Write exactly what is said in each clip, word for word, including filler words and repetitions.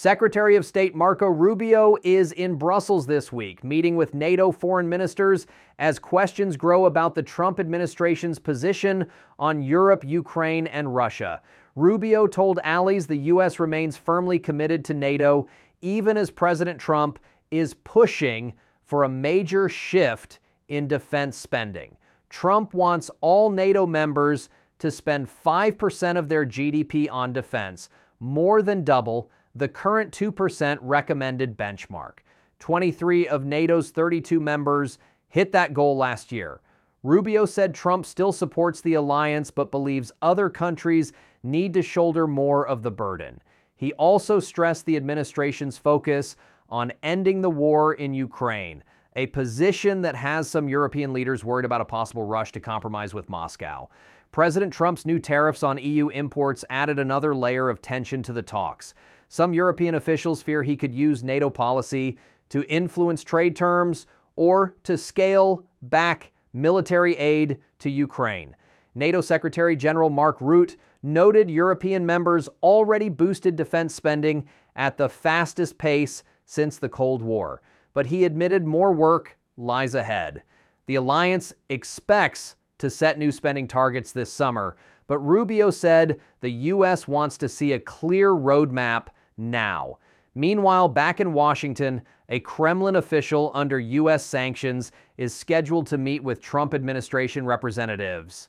Secretary of State Marco Rubio is in Brussels this week, meeting with NATO foreign ministers as questions grow about the Trump administration's position on Europe, Ukraine, and Russia. Rubio told allies the U S remains firmly committed to NATO, even as President Trump is pushing for a major shift in defense spending. Trump wants all NATO members to spend five percent of their G D P on defense, more than double the current two percent recommended benchmark. twenty-three of NATO's thirty-two members hit that goal last year. Rubio said Trump still supports the alliance but believes other countries need to shoulder more of the burden. He also stressed the administration's focus on ending the war in Ukraine, a position that has some European leaders worried about a possible rush to compromise with Moscow. President Trump's new tariffs on E U imports added another layer of tension to the talks. Some European officials fear he could use NATO policy to influence trade terms or to scale back military aid to Ukraine. NATO Secretary General Mark Rutte noted European members already boosted defense spending at the fastest pace since the Cold War, but he admitted more work lies ahead. The alliance expects to set new spending targets this summer, but Rubio said the U S wants to see a clear roadmap now. Meanwhile, back in Washington, a Kremlin official under U S sanctions is scheduled to meet with Trump administration representatives.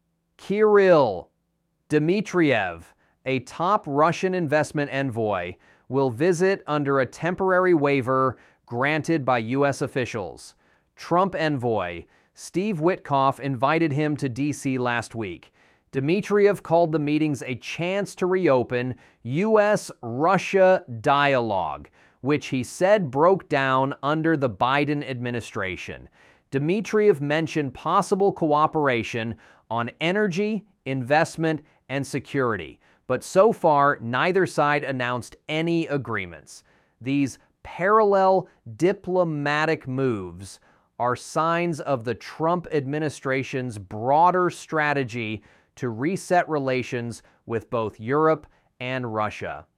Kirill Dmitriev, a top Russian investment envoy, will visit under a temporary waiver granted by U S officials. Trump envoy Steve Witkoff invited him to D C last week. Dmitriev called the meetings a chance to reopen U S Russia dialogue, which he said broke down under the Biden administration. Dmitriev mentioned possible cooperation on energy, investment, and security, but so far neither side announced any agreements. These parallel diplomatic moves are signs of the Trump administration's broader strategy to reset relations with both Europe and Russia.